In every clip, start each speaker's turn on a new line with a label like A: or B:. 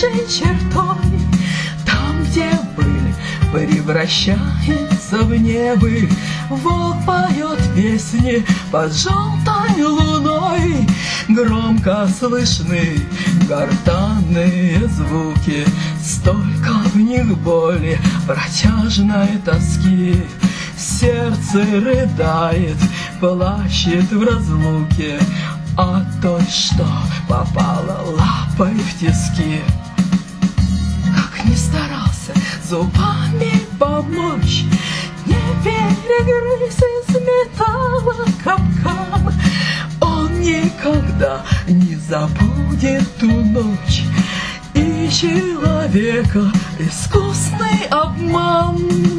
A: нашей чертой. Там, где быль превращается в небыль, волк поет песни под желтой луной. Громко слышны гортанные звуки, столько в них боли, протяжной тоски. Сердце рыдает, плачет в разлуке от той, что попала лапой в тиски. Как ни старался зубами помочь, не перегрыз из металла капкан, он никогда не забудет ту ночь и человека искусный обман.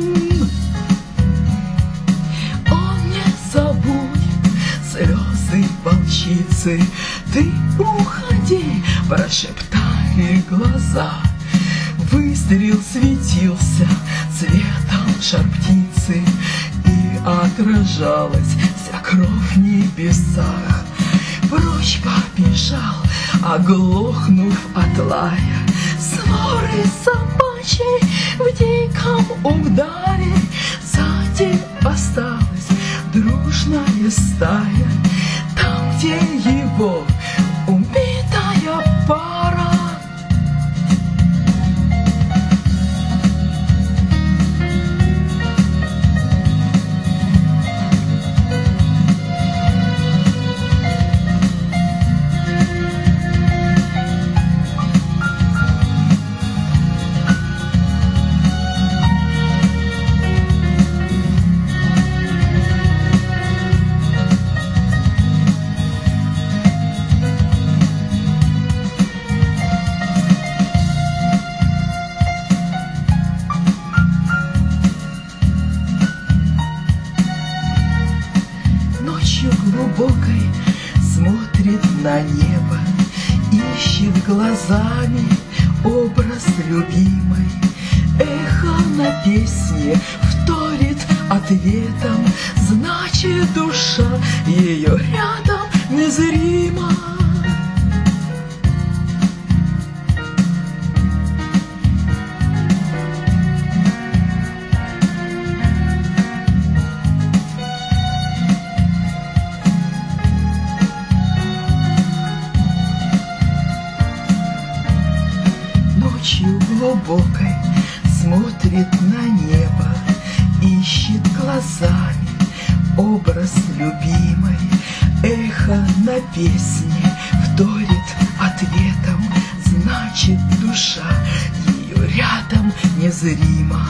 A: Он не забудет слезы волчицы. Ты уходи, прошептали глаза. Выстрел светился цветом шар-птицы, и отражалась вся кровь в небесах. Прочь побежал, оглохнув от лая, своры собачьей в диком ударе. Сзади осталась дружная стая, там, где его убитая пара. Глубокой смотрит на небо, ищет глазами образ любимой. Эхо на песне вторит ответом, значит, душа ее рядом незрима. Ночью глубокой смотрит на небо, ищет глазами образ любимой. Эхо на песне вторит ответом, значит, душа ее рядом незрима.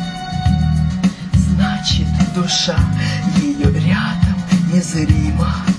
A: Душа ее рядом незрима.